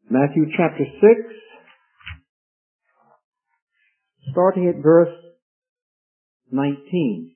Matthew chapter 6, starting at verse 19.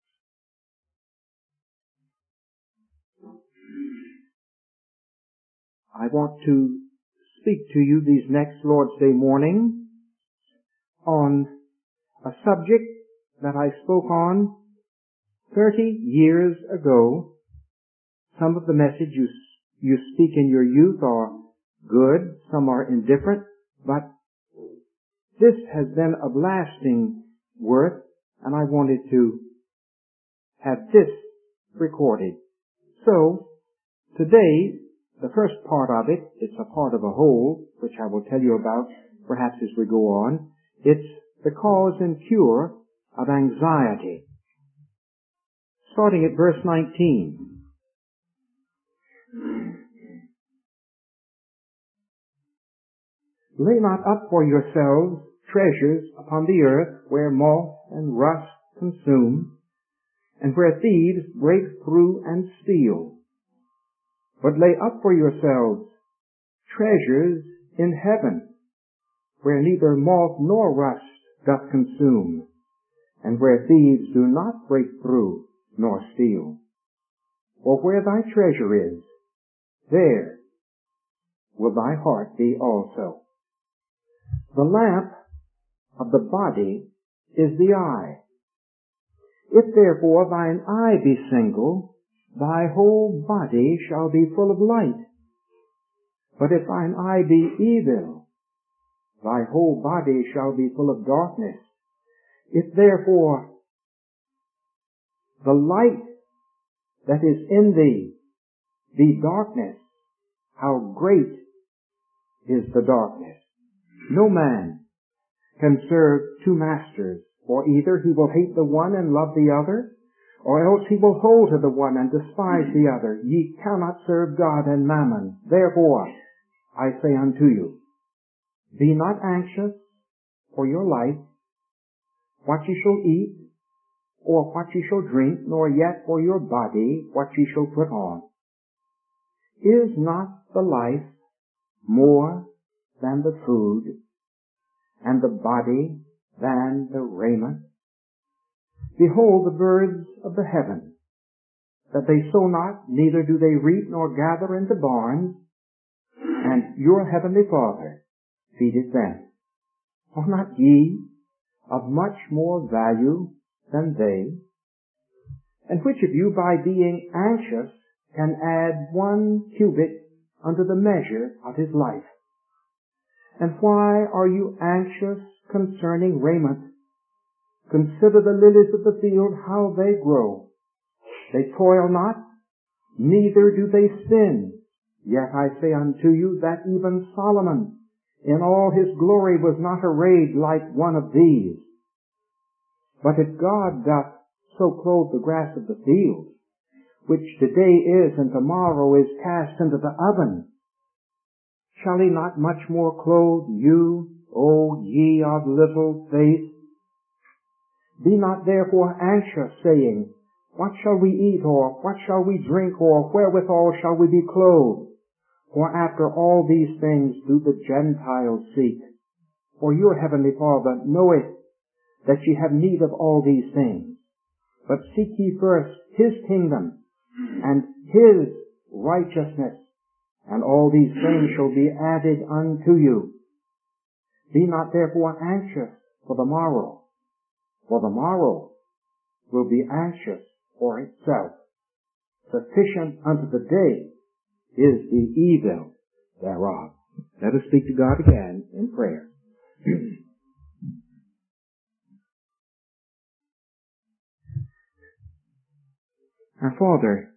I want to speak to you these next Lord's Day morning on a subject that I spoke on 30 years ago. Some of the message you speak in your youth are good, some are indifferent, but this has been of lasting worth, and I wanted to have this recorded. So, today, the first part of it, it's a part of a whole, which I will tell you about perhaps as we go on. It's the cause and cure of anxiety. Starting at verse 19. Lay not up for yourselves treasures upon the earth, where moth and rust consume, and where thieves break through and steal. But lay up for yourselves treasures in heaven, where neither moth nor rust doth consume, and where thieves do not break through nor steal. For where thy treasure is, there will thy heart be also. The lamp of the body is the eye. If therefore thine eye be single, thy whole body shall be full of light. But if thine eye be evil, thy whole body shall be full of darkness. If therefore the light that is in thee be darkness, how great is the darkness! No man can serve two masters, for either he will hate the one and love the other, or else he will hold to the one and despise the other. Ye cannot serve God and mammon. Therefore, I say unto you, be not anxious for your life, what ye shall eat, or what ye shall drink, nor yet for your body, what ye shall put on. Is not the life more than the food, and the body than the raiment? Behold the birds of the heaven, that they sow not, neither do they reap nor gather into barns, and your heavenly Father feedeth them. Are not ye of much more value than they? And which of you, by being anxious, can add 1 cubit unto the measure of his life? And why are you anxious concerning raiment? Consider the lilies of the field, how they grow. They toil not, neither do they spin. Yet I say unto you that even Solomon in all his glory was not arrayed like one of these. But if God doth so clothe the grass of the field, which today is and tomorrow is cast into the oven, shall he not much more clothe you, O ye of little faith? Be not therefore anxious, saying, what shall we eat, or what shall we drink, or wherewithal shall we be clothed? For after all these things do the Gentiles seek. For your heavenly Father knoweth that ye have need of all these things. But seek ye first his kingdom, and his righteousness, and all these things shall be added unto you. Be not therefore anxious for the morrow will be anxious for itself. Sufficient unto the day is the evil thereof. Let us speak to God again in prayer. Our Father,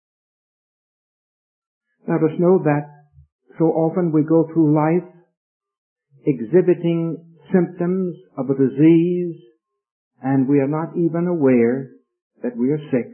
let us know that so often we go through life exhibiting symptoms of a disease, and we are not even aware that we are sick.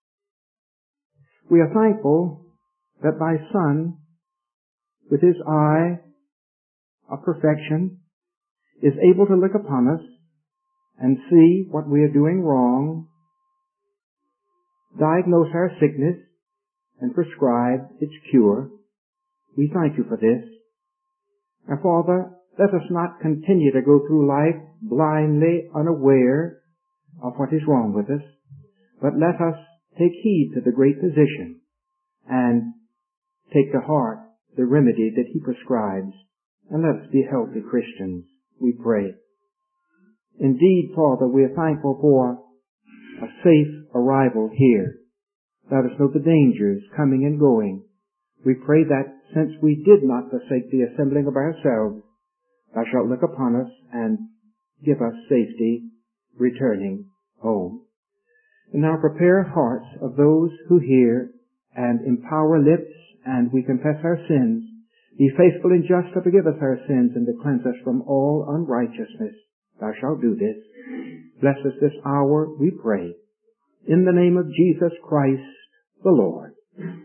We are thankful that thy Son, with his eye of perfection, is able to look upon us and see what we are doing wrong, diagnose our sickness, and prescribe its cure. We thank you for this. Now, Father, let us not continue to go through life blindly unaware of what is wrong with us, but let us take heed to the great physician and take to heart the remedy that he prescribes, and let us be healthy Christians, we pray. Indeed, Father, we are thankful for a safe arrival here. Let us know the dangers coming and going. We pray that since we did not forsake the assembling of ourselves, Thou shalt look upon us and give us safety returning home. And now prepare hearts of those who hear, and empower lips, and we confess our sins. Be faithful and just to forgive us our sins and to cleanse us from all unrighteousness. Thou shalt do this. Bless us this hour, we pray. In the name of Jesus Christ, the Lord.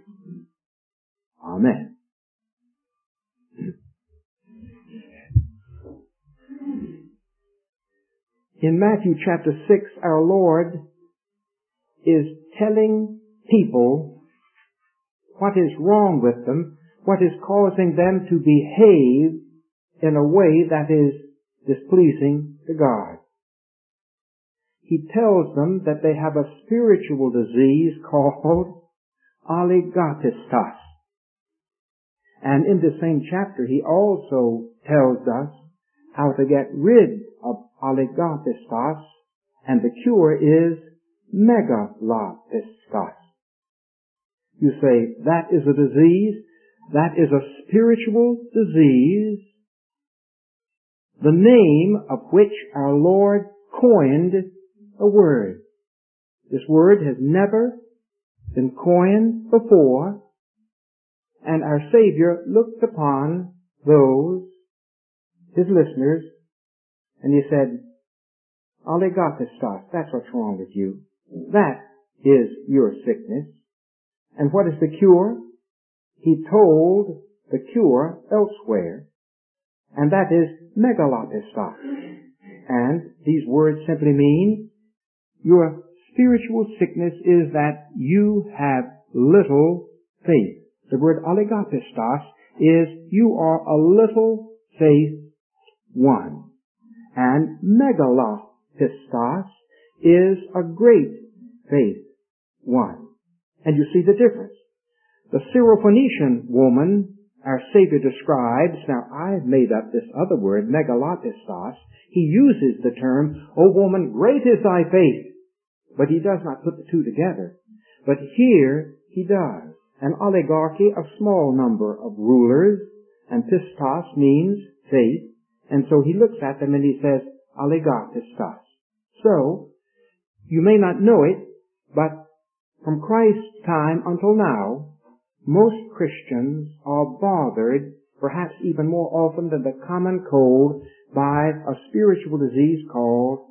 Amen. In Matthew chapter 6, our Lord is telling people what is wrong with them, what is causing them to behave in a way that is displeasing to God. He tells them that they have a spiritual disease called oligotistos. And in the same chapter, he also tells us how to get rid of oligotistos, and the cure is megalotistos. You say, that is a disease, that is a spiritual disease, the name of which our Lord coined a word. This word has never been coined before, and our Savior looked upon those, his listeners, and he said, oligotistos, that's what's wrong with you. That is your sickness. And what is the cure? He told the cure elsewhere, and that is megalotistos. And these words simply mean your spiritual sickness is that you have little faith. The word oligotistos is you are a little faith one. And megalotistos is a great faith one. And you see the difference. The Syrophoenician woman, our Savior describes, now I've made up this other word, megalotistos. He uses the term, O woman, great is thy faith. But he does not put the two together. But here he does. An oligarchy, a small number of rulers, and pistos means faith. And so he looks at them and he says, oligotistos. So, you may not know it, but from Christ's time until now, most Christians are bothered, perhaps even more often than the common cold, by a spiritual disease called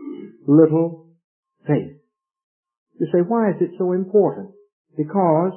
little faith. You say, why is it so important? Because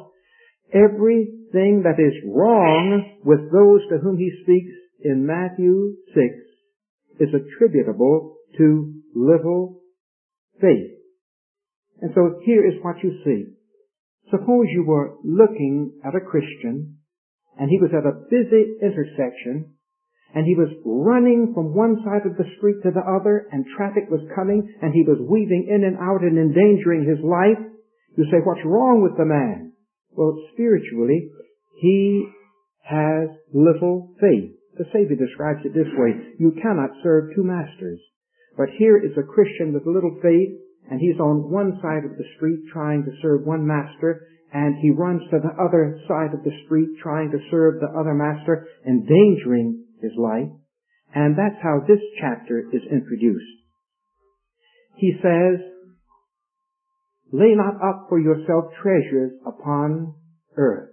everything that is wrong with those to whom he speaks in Matthew 6 is attributable to little faith. And so here is what you see. Suppose you were looking at a Christian, and he was at a busy intersection, and he was running from one side of the street to the other, and traffic was coming, and he was weaving in and out and endangering his life. You say, what's wrong with the man? Well, spiritually, he has little faith. The Savior describes it this way, you cannot serve two masters. But here is a Christian with little faith, and he's on one side of the street trying to serve one master, and he runs to the other side of the street trying to serve the other master, endangering his life. And that's how this chapter is introduced. He says, lay not up for yourself treasures upon earth.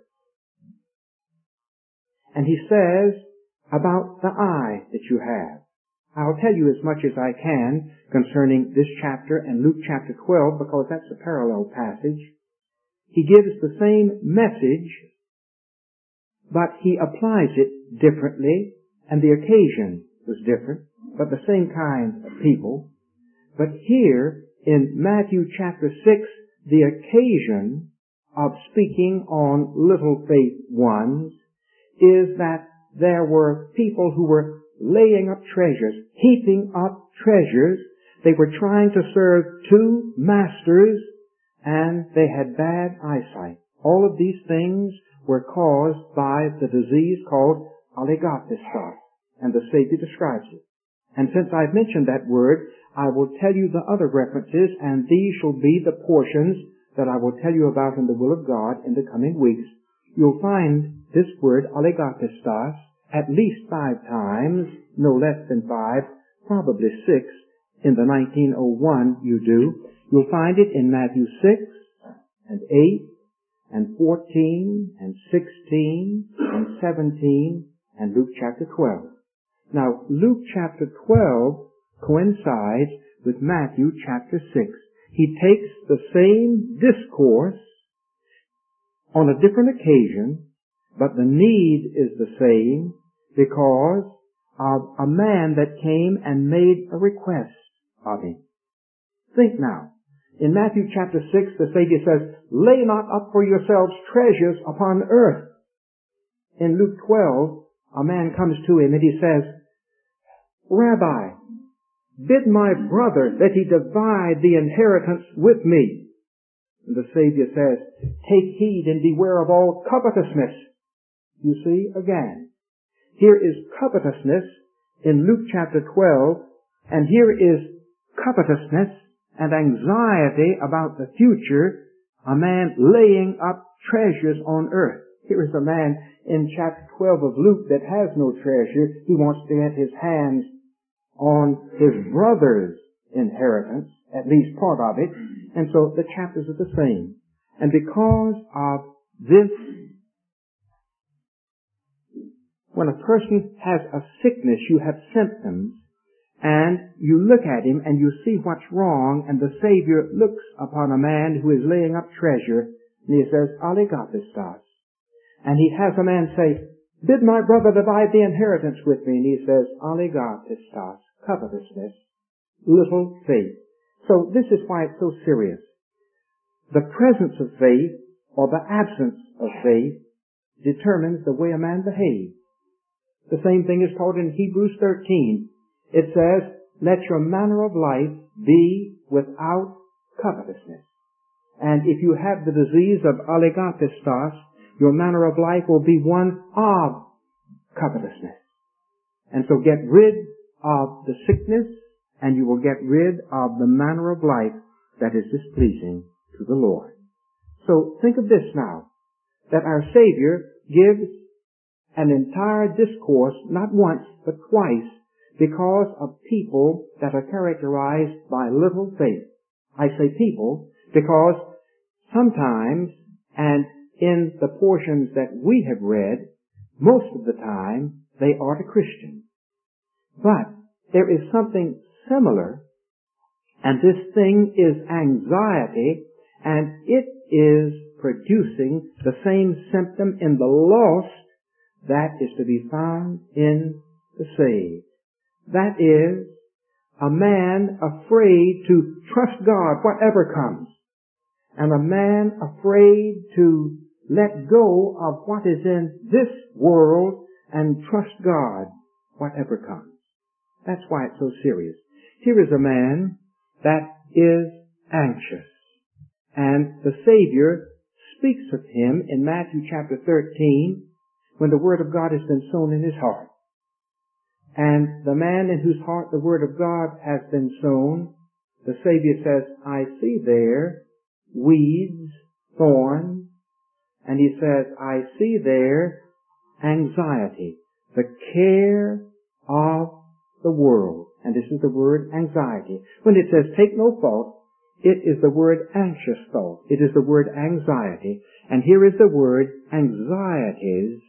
And he says about the eye that you have. I'll tell you as much as I can concerning this chapter and Luke chapter 12, because that's a parallel passage. He gives the same message, but he applies it differently, and the occasion was different, but the same kind of people. But here in Matthew chapter 6, the occasion of speaking on little faith ones is that there were people who were laying up treasures, heaping up treasures. They were trying to serve two masters, and they had bad eyesight. All of these things were caused by the disease called oligopistos, and the Savior describes it. And since I've mentioned that word, I will tell you the other references, and these shall be the portions that I will tell you about in the will of God in the coming weeks. You'll find this word, oligopistos, at least 5 times, no less than 5, probably 6, in the 1901 you do. You'll find it in Matthew 6, and 8, and 14, and 16, and 17, and Luke chapter 12. Now, Luke chapter 12 coincides with Matthew chapter 6. He takes the same discourse on a different occasion, but the need is the same because of a man that came and made a request of him. Think now. In Matthew chapter 6, the Savior says, "Lay not up for yourselves treasures upon earth." In Luke 12, a man comes to him and he says, "Rabbi, bid my brother that he divide the inheritance with me." And the Savior says, "Take heed and beware of all covetousness." You see, again, here is covetousness in Luke chapter 12, and here is covetousness and anxiety about the future, a man laying up treasures on earth. Here is a man in chapter 12 of Luke that has no treasure. He wants to get his hands on his brother's inheritance, at least part of it, and so the chapters are the same. And because of this, when a person has a sickness, you have symptoms, and you look at him and you see what's wrong, and the Savior looks upon a man who is laying up treasure, and he says, oligopistos. And he has a man say, "Bid my brother divide the inheritance with me," and he says, oligopistos, covetousness, little faith. So this is why it's so serious. The presence of faith, or the absence of faith, determines the way a man behaves. The same thing is taught in Hebrews 13. It says, "Let your manner of life be without covetousness." And if you have the disease of oligopistos, your manner of life will be one of covetousness. And so get rid of the sickness, and you will get rid of the manner of life that is displeasing to the Lord. So think of this now, that our Savior gives an entire discourse, not once, but twice, because of people that are characterized by little faith. I say people because sometimes, and in the portions that we have read, most of the time, they are the Christians. But there is something similar, and this thing is anxiety, and it is producing the same symptom in the lost that is to be found in the saved. That is, a man afraid to trust God whatever comes, and a man afraid to let go of what is in this world and trust God whatever comes. That's why it's so serious. Here is a man that is anxious, and the Savior speaks of him in Matthew chapter 13 when the Word of God has been sown in his heart. And the man in whose heart the Word of God has been sown, the Savior says, "I see there weeds, thorns," and he says, "I see there anxiety, the care of the world." And this is the word anxiety. When it says take no thought, it is the word anxious thought. It is the word anxiety. And here is the word anxieties,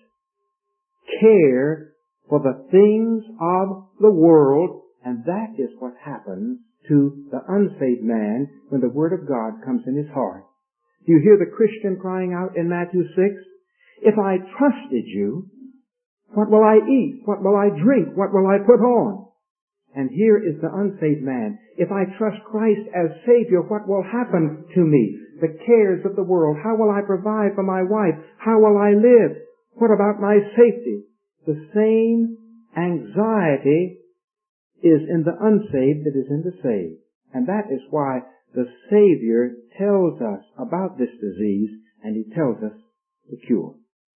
care for the things of the world, and that is what happens to the unsaved man when the Word of God comes in his heart. Do you hear the Christian crying out in Matthew 6? "If I trusted you, what will I eat? What will I drink? What will I put on?" And here is the unsaved man. "If I trust Christ as Savior, what will happen to me? The cares of the world. How will I provide for my wife? How will I live? What about my safety?" the same anxiety is in the unsaved that is in the saved. And that is why the Savior tells us about this disease, and He tells us the cure.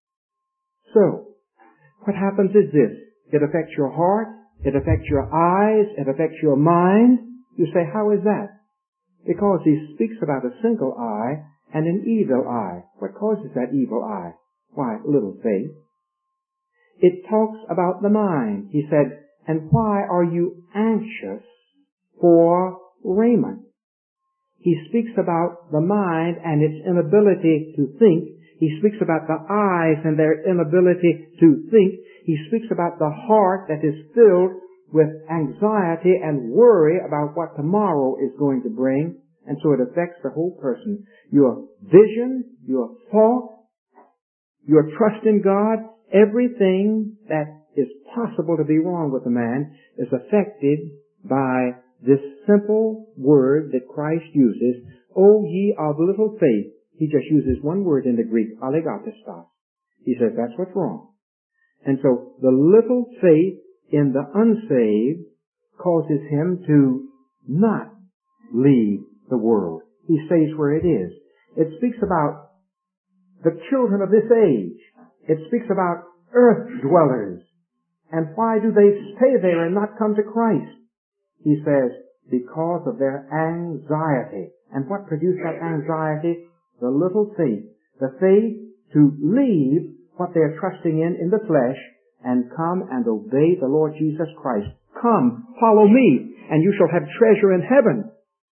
So, what happens is this. It affects your heart, it affects your eyes, it affects your mind. You say, how is that? Because He speaks about a single eye and an evil eye. What causes that evil eye? Why, little faith. It talks about the mind. He said, and why are you anxious for raiment? He speaks about the mind and its inability to think. He speaks about the eyes and their inability to think. He speaks about the heart that is filled with anxiety and worry about what tomorrow is going to bring. And so it affects the whole person. Your vision, your thought, your trust in God, everything that is possible to be wrong with a man is affected by this simple word that Christ uses, O ye of little faith. He just uses one word in the Greek, oligopistos. He says that's what's wrong. And so the little faith in the unsaved causes him to not leave the world. He stays where it is. It speaks about the children of this age. It speaks about earth dwellers. And why do they stay there and not come to Christ? He says, because of their anxiety. And what produced that anxiety? The little faith. The faith to leave what they're trusting in the flesh and come and obey the Lord Jesus Christ. Come, follow me, and you shall have treasure in heaven.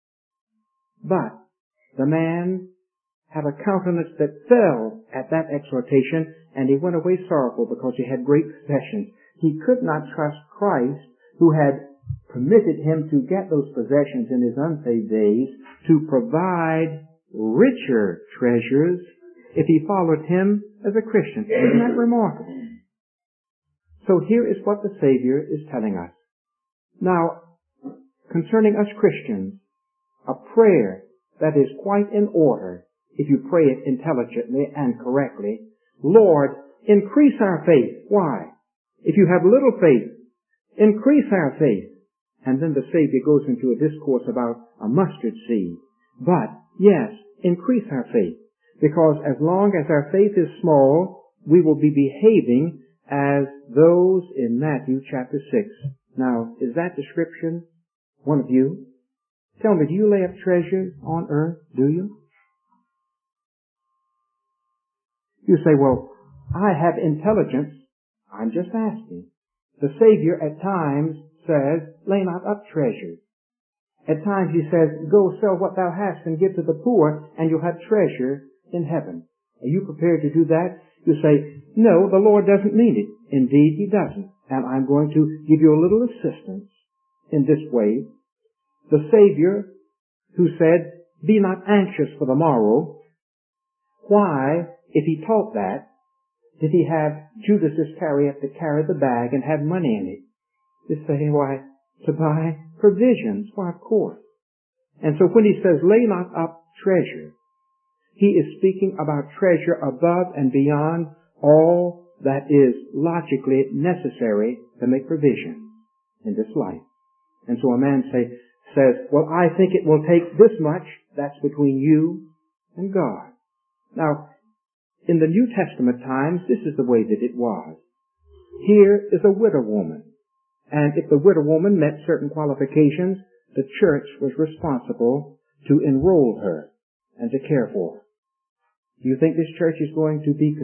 But the man had a countenance that fell at that exhortation, and he went away sorrowful because he had great possessions. He could not trust Christ, who had permitted him to get those possessions in his unsaved days, to provide richer treasures if he followed him as a Christian. Isn't that remarkable? So here is what the Savior is telling us. Now, concerning us Christians, a prayer that is quite in order, if you pray it intelligently and correctly, Lord, increase our faith. Why? If you have little faith, increase our faith. And then the Savior goes into a discourse about a mustard seed. But, yes, increase our faith. Because as long as our faith is small, we will be behaving as those in Matthew chapter 6. Now, is that description one of you? Tell me, do you lay up treasures on earth? Do you? You say, well, I have intelligence. I'm just asking. The Savior at times says, lay not up treasures. At times he says, go sell what thou hast and give to the poor, and you'll have treasure in heaven. Are you prepared to do that? You say, no, the Lord doesn't mean it. Indeed, He doesn't. And I'm going to give you a little assistance in this way. The Savior, who said, be not anxious for the morrow, why, if He taught that, did He have Judas Iscariot to carry the bag and have money in it? You say, why, to buy provisions. Why, of course. And so when He says, lay not up treasure, He is speaking about treasure above and beyond all that is logically necessary to make provision in this life. And so a man says, well, I think it will take this much. That's between you and God. Now, in the New Testament times, this is the way that it was. Here is a widow woman. And if the widow woman met certain qualifications, the church was responsible to enroll her and to care for her. Do you think this church is going to be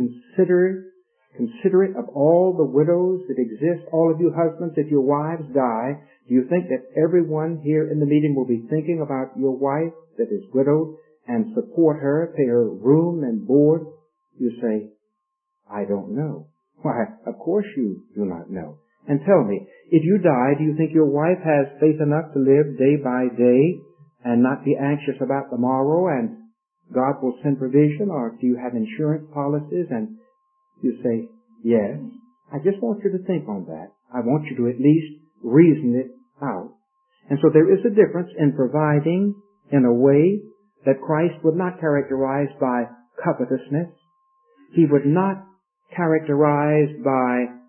considerate of all the widows that exist? All of you husbands, if your wives die, do you think that everyone here in the meeting will be thinking about your wife that is widowed and support her, pay her room and board? You say, I don't know. Why, of course you do not know. And tell me, if you die, do you think your wife has faith enough to live day by day and not be anxious about the morrow and God will send provision? Or do you have insurance policies? And you say, yes. I just want you to think on that. I want you to at least reason it out. And so there is a difference in providing in a way that Christ would not characterize by covetousness. He would not characterize by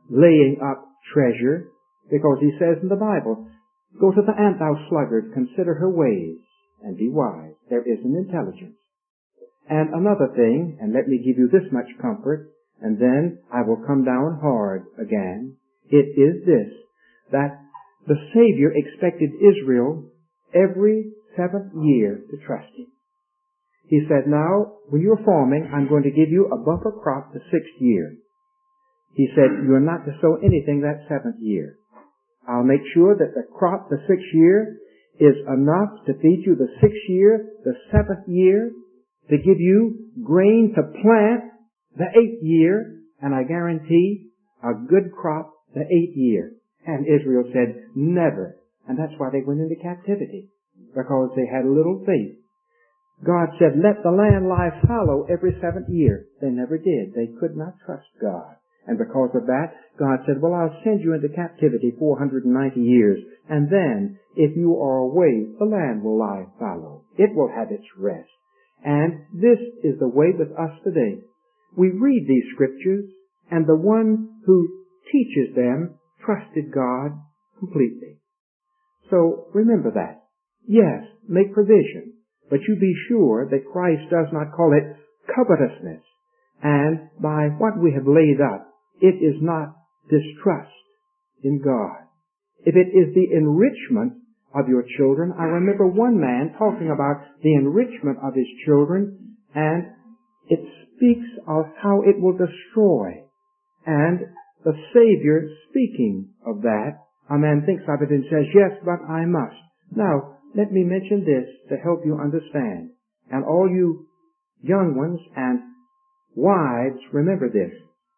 laying up treasure, because he says in the Bible, go to the ant, thou sluggard, consider her ways, and be wise. There is an intelligence. And another thing, and let me give you this much comfort, and then I will come down hard again. It is this, that the Savior expected Israel every 7th year to trust Him. He said, now, when you're farming, I'm going to give you a bumper crop the 6th year. He said, you're not to sow anything that 7th year. I'll make sure that the crop the 6th year is enough to feed you the 6th year, the 7th year, to give you grain to plant the 8th year, and I guarantee a good crop the 8th year. And Israel said, never. And that's why they went into captivity, because they had little faith. God said, let the land lie fallow every 7th year. They never did. They could not trust God. And because of that, God said, well, I'll send you into captivity 490 years. And then, if you are away, the land will lie fallow. It will have its rest. And this is the way with us today. We read these scriptures, and the one who teaches them trusted God completely. So remember that. Yes, make provision, but you be sure that Christ does not call it covetousness. And by what we have laid up, it is not distrust in God. If it is the enrichment of your children, I remember one man talking about the enrichment of his children, and it speaks of how it will destroy. And the Savior, speaking of that, a man thinks of it and says, yes, but I must. Now, let me mention this to help you understand. And all you young ones and wives, remember this.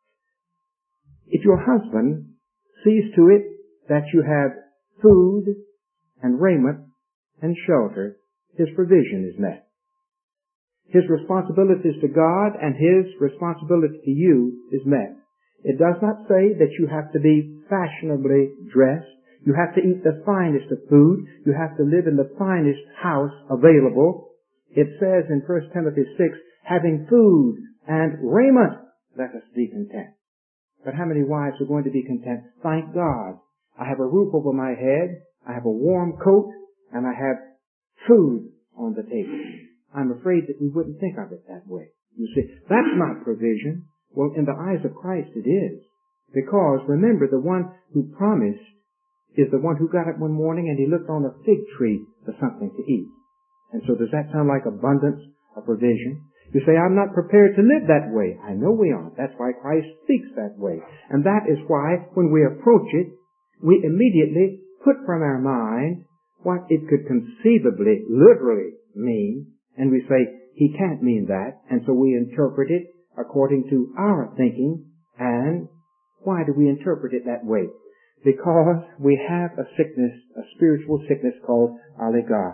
If your husband sees to it that you have food and raiment and shelter, his provision is met. His responsibilities to God and his responsibility to you is met. It does not say that you have to be fashionably dressed. You have to eat the finest of food. You have to live in the finest house available. It says in 1 Timothy 6, having food and raiment, let us be content. But how many wives are going to be content? Thank God. I have a roof over my head. I have a warm coat, and I have food on the table. I'm afraid that we wouldn't think of it that way. You see, that's not provision. Well, in the eyes of Christ it is. Because, remember, the one who promised is the one who got up one morning and he looked on a fig tree for something to eat. And so does that sound like abundance of provision? You say, I'm not prepared to live that way. I know we aren't. That's why Christ speaks that way. And that is why, when we approach it, we immediately put from our mind what it could conceivably, literally mean, and we say, he can't mean that, and so we interpret it according to our thinking. And why do we interpret it that way? Because we have a sickness, a spiritual sickness called oligarchistas.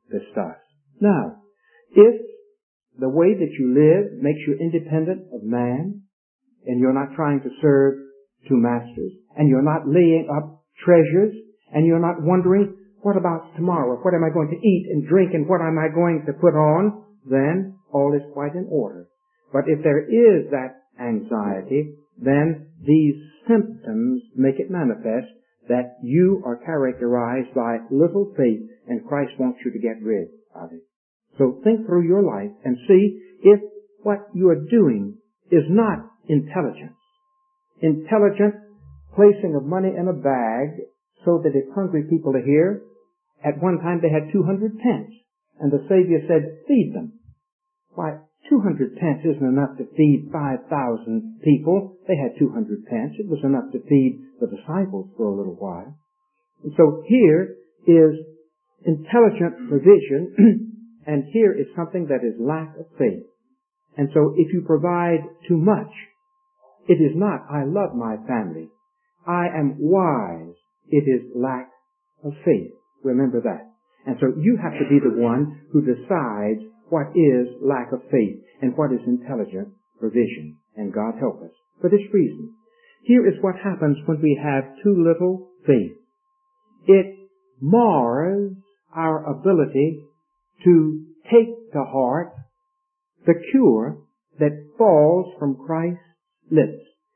Now, if the way that you live makes you independent of man, and you're not trying to serve two masters, and you're not laying up treasures, and you're not wondering, what about tomorrow? What am I going to eat and drink, and what am I going to put on? Then all is quite in order. But if there is that anxiety, then these symptoms make it manifest that you are characterized by little faith, and Christ wants you to get rid of it. So think through your life and see if what you are doing is not intelligence. Intelligent placing of money in a bag so that if hungry people are here, at one time they had 200 pence, and the Savior said, feed them. Why, 200 pence isn't enough to feed 5,000 people. They had 200 pence. It was enough to feed the disciples for a little while. And so here is intelligent provision, and here is something that is lack of faith. And so if you provide too much, it is not, I love my family. I am wise. It is lack of faith. Remember that. And so you have to be the one who decides what is lack of faith and what is intelligent provision. And God help us. For this reason, here is what happens when we have too little faith. It mars our ability to take to heart the cure that falls from Christ's lips.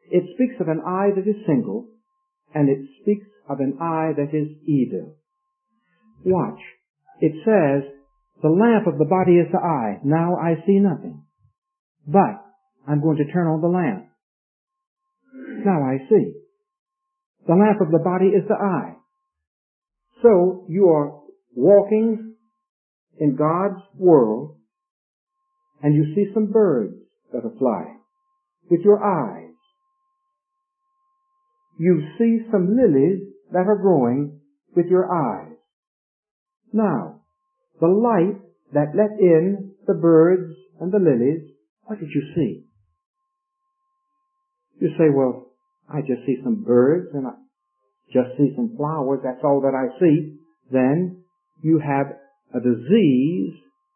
It speaks of an eye that is single, and it speaks of an eye that is evil. Watch. It says, the lamp of the body is the eye. Now I see nothing. But I'm going to turn on the lamp. Now I see. The lamp of the body is the eye. So you are walking in God's world, and you see some birds that are flying with your eyes. You see some lilies that are growing with your eyes. Now, the light that let in the birds and the lilies, what did you see? You say, well, I just see some birds and I just see some flowers. That's all that I see. Then you have a disease.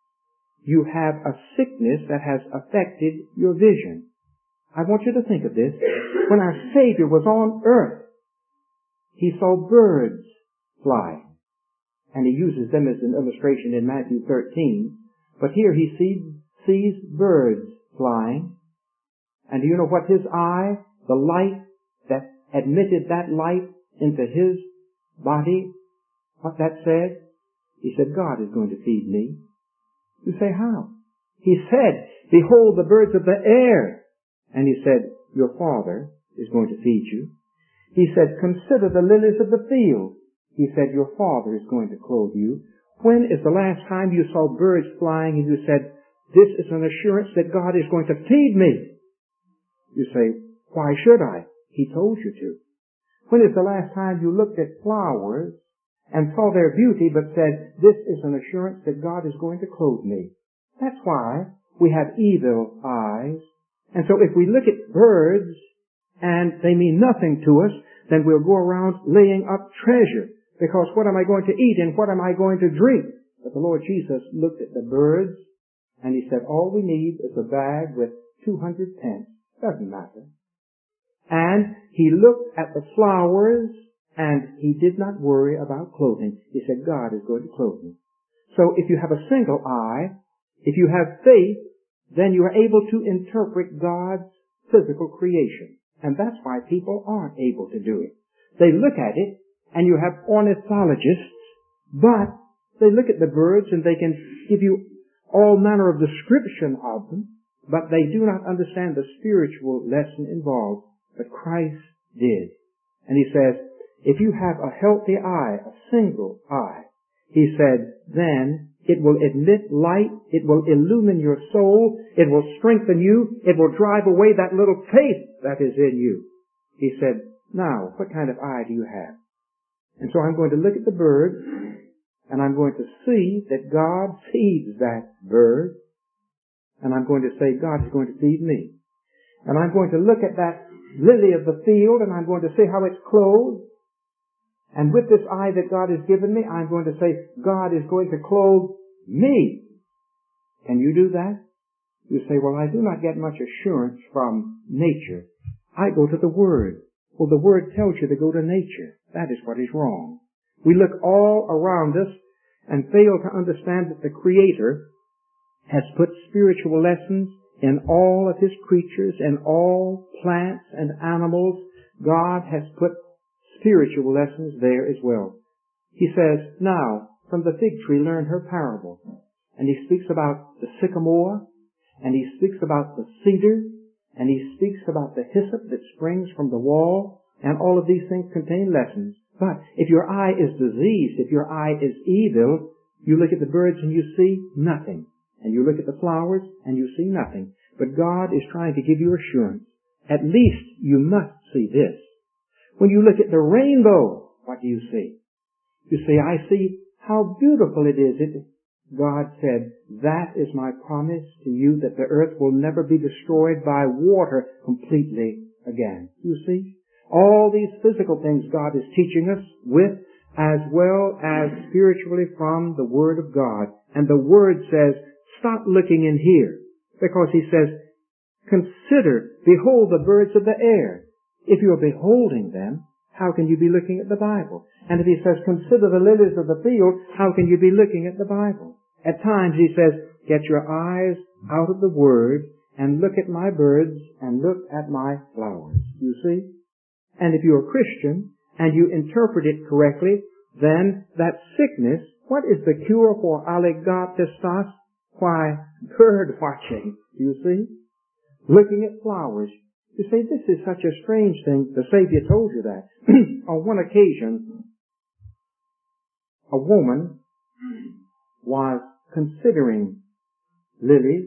You have a sickness that has affected your vision. I want you to think of this. When our Savior was on earth, He saw birds fly. And He uses them as an illustration in Matthew 13. But here He sees birds flying. And do you know what His eye, the light that admitted that light into His body, what that said? He said, God is going to feed me. You say, how? He said, behold the birds of the air. And He said, your Father is going to feed you. He said, consider the lilies of the field. He said, your Father is going to clothe you. When is the last time you saw birds flying and you said, this is an assurance that God is going to feed me? You say, why should I? He told you to. When is the last time you looked at flowers and saw their beauty but said, this is an assurance that God is going to clothe me? That's why we have evil eyes. And so if we look at birds and they mean nothing to us, then we'll go around laying up treasure. Because what am I going to eat and what am I going to drink? But the Lord Jesus looked at the birds and He said, all we need is a bag with 200 pence. Doesn't matter. And He looked at the flowers and He did not worry about clothing. He said, God is going to clothe me. So if you have a single eye, if you have faith, then you are able to interpret God's physical creation. And that's why people aren't able to do it. They look at it, and you have ornithologists, but they look at the birds and they can give you all manner of description of them, but they do not understand the spiritual lesson involved. But Christ did. And He says, if you have a healthy eye, a single eye, He said, then it will admit light, it will illumine your soul, it will strengthen you, it will drive away that little faith that is in you. He said, now, what kind of eye do you have? And so I'm going to look at the bird, and I'm going to see that God feeds that bird, and I'm going to say, God is going to feed me. And I'm going to look at that lily of the field, and I'm going to see how it's clothed. And with this eye that God has given me, I'm going to say, God is going to clothe me. Can you do that? You say, well, I do not get much assurance from nature. I go to the Word. Well, the Word tells you to go to nature. That is what is wrong. We look all around us and fail to understand that the Creator has put spiritual lessons in all of His creatures, in all plants and animals. God has put spiritual lessons there as well. He says, now, from the fig tree learn her parable. And He speaks about the sycamore, and He speaks about the cedar, and He speaks about the hyssop that springs from the wall, and all of these things contain lessons. But if your eye is diseased, if your eye is evil, you look at the birds and you see nothing. And you look at the flowers and you see nothing. But God is trying to give you assurance. At least you must see this. When you look at the rainbow, what do you see? You say, I see how beautiful it is. God said, that is my promise to you, that the earth will never be destroyed by water completely again. You see? All these physical things God is teaching us with, as well as spiritually from the Word of God. And the Word says, stop looking in here. Because He says, consider, behold the birds of the air. If you're beholding them, how can you be looking at the Bible? And if He says, consider the lilies of the field, how can you be looking at the Bible? At times He says, get your eyes out of the Word and look at my birds and look at my flowers. You see? And if you're a Christian and you interpret it correctly, then that sickness, what is the cure for oligopistos? Why, bird watching. You see? Looking at flowers. You say, this is such a strange thing. The Savior told you that. On one occasion, a woman was considering lilies,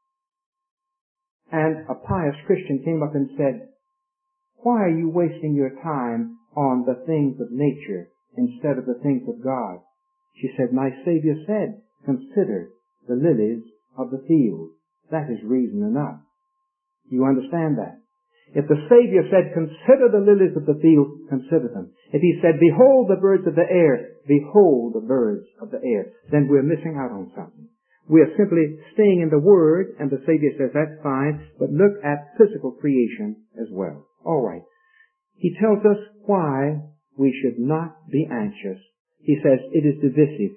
and a pious Christian came up and said, why are you wasting your time on the things of nature instead of the things of God? She said, my Savior said, consider the lilies of the field. That is reason enough. You understand that? If the Savior said, consider the lilies of the field, consider them. If He said, behold the birds of the air, behold the birds of the air, then we're missing out on something. We're simply staying in the Word, and the Savior says, that's fine, but look at physical creation as well. All right. He tells us why we should not be anxious. He says, it is divisive.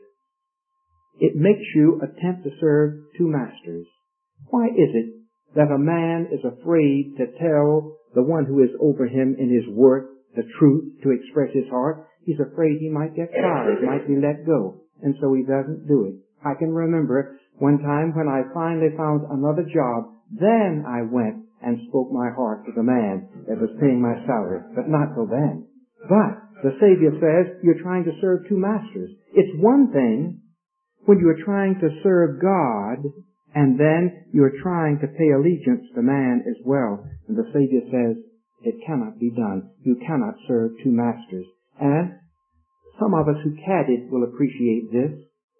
It makes you attempt to serve two masters. Why is it that a man is afraid to tell the one who is over him in his work the truth, to express his heart? He's afraid he might get fired, might be let go, and so he doesn't do it. I can remember one time when I finally found another job, then I went and spoke my heart to the man that was paying my salary, but not till then. But the Savior says you're trying to serve two masters. It's one thing when you're trying to serve God, and then you're trying to pay allegiance to man as well. And the Savior says, it cannot be done. You cannot serve two masters. And some of us who caddied will appreciate this.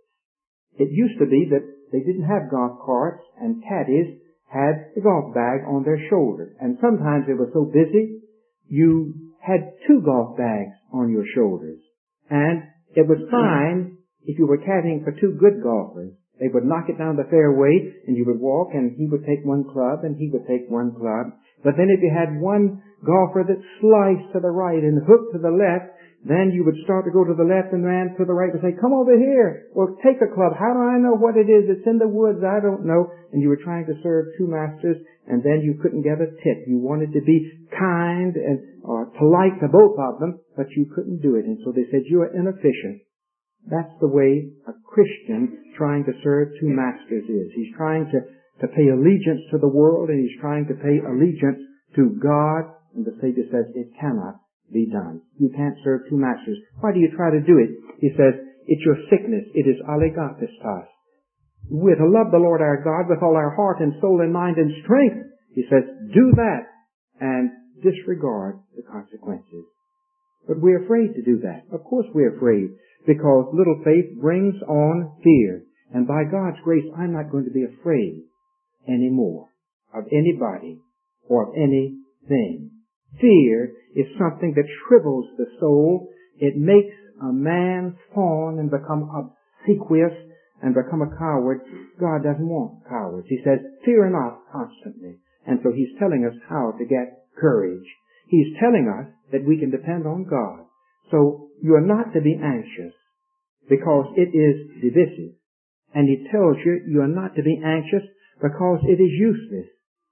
It used to be that they didn't have golf carts, and caddies had a golf bag on their shoulder. And sometimes they were so busy, you had two golf bags on your shoulders. And it was fine if you were caddying for two good golfers. They would knock it down the fairway, and you would walk, and he would take one club, and he would take one club. But then if you had one golfer that sliced to the right and hooked to the left, then you would start to go to the left, and the man to the right would say, come over here. Well, take a club. How do I know what it is? It's in the woods. I don't know. And you were trying to serve two masters, and then you couldn't get a tip. You wanted to be kind and polite to both of them, but you couldn't do it. And so they said, you are inefficient. That's the way a Christian trying to serve two masters is. He's trying to pay allegiance to the world, and he's trying to pay allegiance to God. And the Savior says it cannot be done. You can't serve two masters. Why do you try to do it? He says, it's your sickness. It is oligopistos. We're to love the Lord our God with all our heart and soul and mind and strength. He says, do that and disregard the consequences. But we're afraid to do that. Of course we're afraid, because little faith brings on fear. And by God's grace, I'm not going to be afraid anymore of anybody or of anything. Fear is something that shrivels the soul. It makes a man fawn and become obsequious and become a coward. God doesn't want cowards. He says, fear not constantly. And so He's telling us how to get courage. He's telling us that we can depend on God. So you are not to be anxious, because it is divisive. And He tells you you are not to be anxious because it is useless.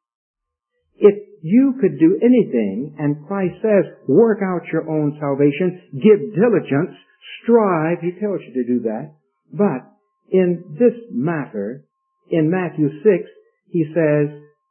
If you could do anything, and Christ says, work out your own salvation, give diligence, strive, He tells you to do that. But in this matter, in Matthew 6, He says,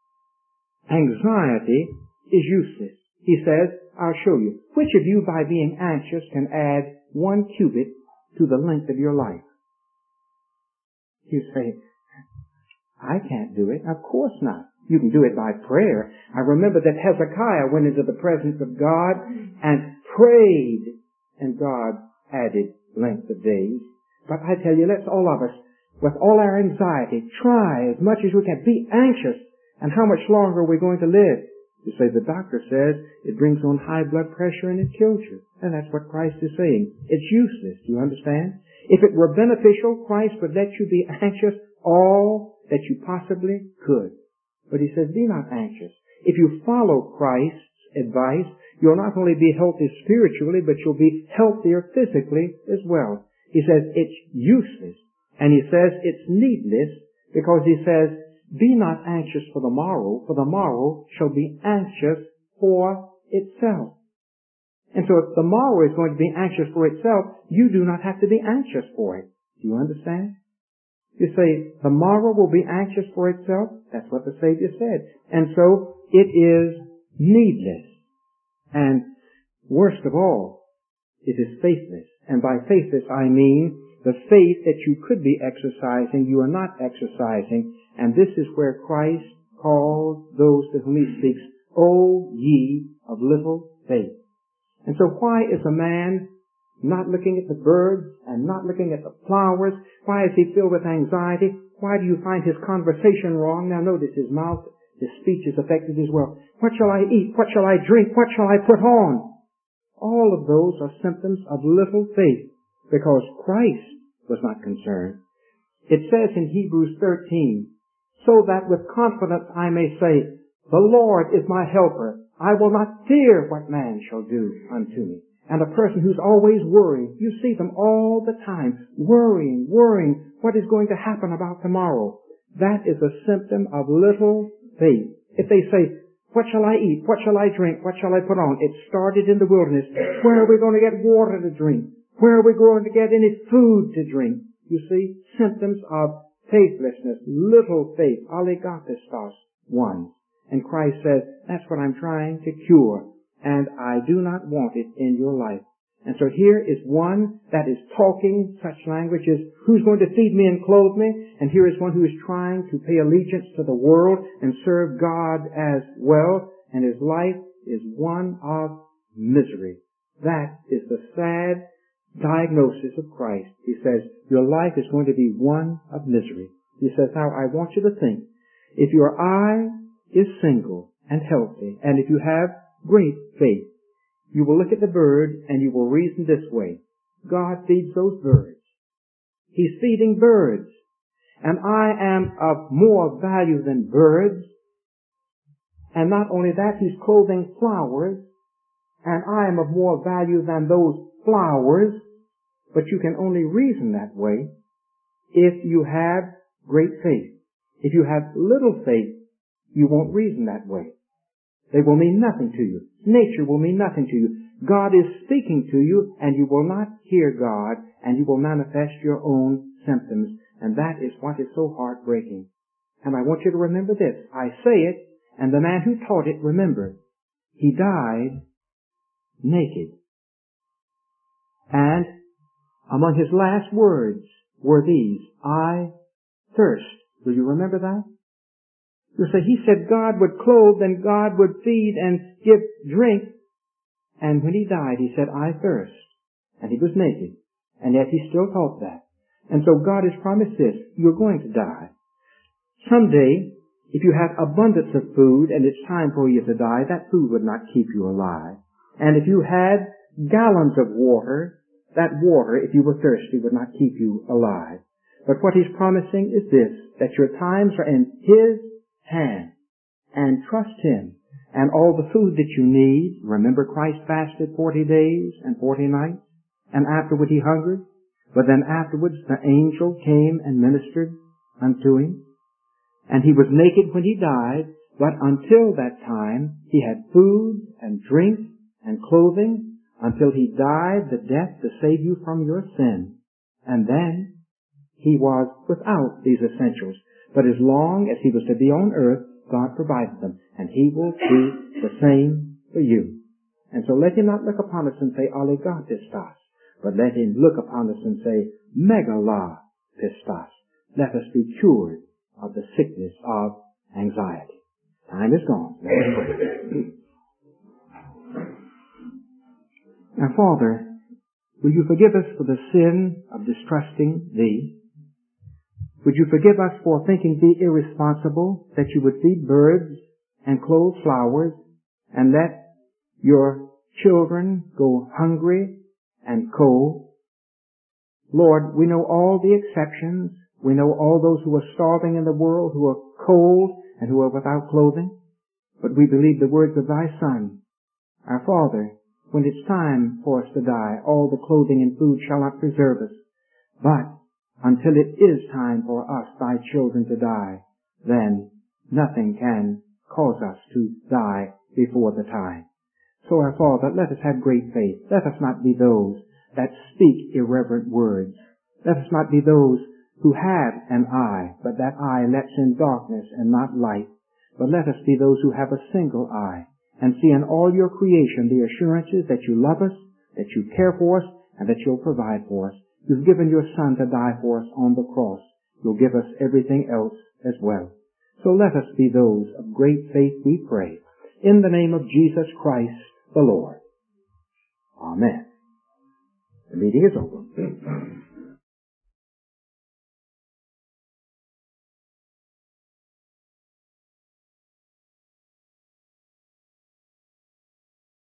anxiety is useless. He says, I'll show you. Which of you, by being anxious, can add 1 cubit to the length of your life? You say, I can't do it. Of course not. You can do it by prayer. I remember that Hezekiah went into the presence of God and prayed, and God added length of days. But I tell you, let's all of us, with all our anxiety, try as much as we can. Be anxious. And how much longer are we going to live? You say, the doctor says it brings on high blood pressure and it kills you. And that's what Christ is saying. It's useless. Do you understand? If it were beneficial, Christ would let you be anxious all that you possibly could. But He says, be not anxious. If you follow Christ's advice, you'll not only be healthy spiritually, but you'll be healthier physically as well. He says it's useless. And He says it's needless, because He says Be not anxious for the morrow shall be anxious for itself. And so if the morrow is going to be anxious for itself, you do not have to be anxious for it. Do you understand? You say, the morrow will be anxious for itself. That's what the Savior said. And so it is needless. And worst of all, it is faithless. And by faithless I mean the faith that you could be exercising, you are not exercising. And this is where Christ calls those to whom he speaks, O ye of little faith. And so why is a man not looking at the birds and not looking at the flowers? Why is he filled with anxiety? Why do you find his conversation wrong? Now notice his mouth, his speech is affected as well. What shall I eat? What shall I drink? What shall I put on? All of those are symptoms of little faith because Christ was not concerned. It says in Hebrews 13, so that with confidence I may say, the Lord is my helper. I will not fear what man shall do unto me. And a person who's always worrying, you see them all the time, worrying, what is going to happen about tomorrow. That is a symptom of little faith. If they say, what shall I eat? What shall I drink? What shall I put on? It started in the wilderness. Where are we going to get water to drink? Where are we going to get any food to drink? You see, symptoms of faithlessness, little faith, oligopistos ones. And Christ says, that's what I'm trying to cure, and I do not want it in your life. And so here is one that is talking such language as, who's going to feed me and clothe me? And here is one who is trying to pay allegiance to the world and serve God as well, and his life is one of misery. That is the sad diagnosis of Christ. He says, your life is going to be one of misery. He says, now I want you to think, if your eye is single and healthy, and if you have great faith, you will look at the bird and you will reason this way. God feeds those birds. He's feeding birds. And I am of more value than birds. And not only that, he's clothing flowers. And I am of more value than those flowers. But you can only reason that way if you have great faith. If you have little faith, you won't reason that way. They will mean nothing to you. Nature will mean nothing to you. God is speaking to you, and you will not hear God, and you will manifest your own symptoms. And that is what is so heartbreaking. And I want you to remember this. I say it, and the man who taught it remembered. He died naked. And among his last words were these, I thirst. Will you remember that? You say, he said God would clothe and God would feed and give drink. And when he died, he said, I thirst. And he was naked. And yet he still taught that. And so God has promised this. You're going to die. Someday, if you have abundance of food and it's time for you to die, that food would not keep you alive. And if you had gallons of water, that water, if you were thirsty, would not keep you alive. But what he's promising is this, that your times are in his hand, and trust him, and all the food that you need. Remember, Christ fasted 40 days and 40 nights, and afterward he hungered, but then afterwards the angel came and ministered unto him, and he was naked when he died, but until that time he had food and drink and clothing, until he died the death to save you from your sin. And then he was without these essentials. But as long as he was to be on earth, God provided them. And he will do the same for you. And so let him not look upon us and say, oligopistos, but let him look upon us and say, megalopistos. Let us be cured of the sickness of anxiety. Time is gone. Let us pray. Now, Father, will you forgive us for the sin of distrusting thee? Would you forgive us for thinking thee irresponsible, that you would feed birds and clothe flowers and let your children go hungry and cold? Lord, we know all the exceptions. We know all those who are starving in the world, who are cold and who are without clothing. But we believe the words of thy Son, our Father, when it's time for us to die, all the clothing and food shall not preserve us. But until it is time for us, thy children, to die, then nothing can cause us to die before the time. So our Father, let us have great faith. Let us not be those that speak irreverent words. Let us not be those who have an eye, but that eye lets in darkness and not light. But let us be those who have a single eye and see in all your creation the assurances that you love us, that you care for us, and that you'll provide for us. You've given your Son to die for us on the cross. You'll give us everything else as well. So let us be those of great faith, we pray. In the name of Jesus Christ, the Lord. Amen. The meeting is over.